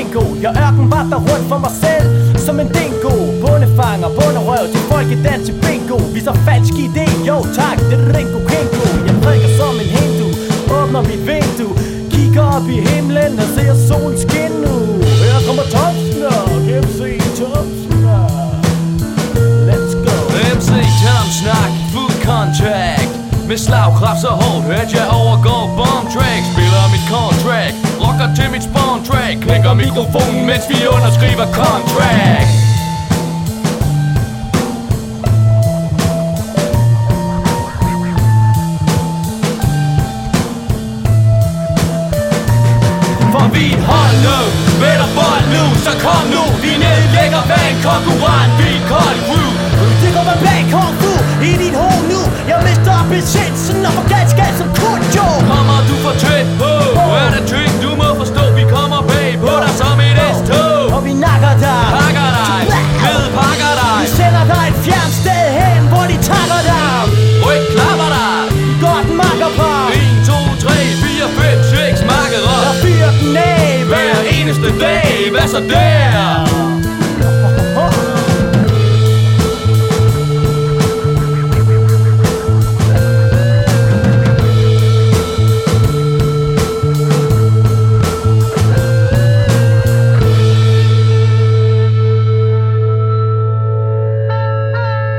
bingo. Jeg ørkenvandrer rundt for mig selv som en dingo. Bondefanger, bonderøv til folkedans i bingo. Vi så falsk idé, jo tak, det er Ringo Kingo. Jeg drikker som en hindu, åbner mit vindue, kigger op i himlen og ser solen skinne nu. Her kommer Thompsner, MC Thompsner. Let's go. MC Thompsnak, fuld contract. Med slagkraft så hårdt, at jeg overgår bomb track. Spiller mit contract, rocker til mit spawn track. Knækker mikrofonen, mens vi underskriver contract. For vi hold nu, med dig bold nu, så kom nu. Vi nedlægger hvad en konkurrent, vi er kold crew. Det går med bag kung fu i dit hoved nu. Jeg mister besindelsen og får galskab som Kujo. Kommer du for tæt på, er det ting du må forstå. Vi kommer bag på dig som et S-tog. Og vi nakker dig, Pakker dig, nedpakker dig. vi sender dig et fjernt sted hen, hvor de takker dig. Ryk klapper dig. Godt makkerpar, 1, 2, 3, 4, 5, 6 makkere. der fyrer den af Hver eneste dag, hvad så der?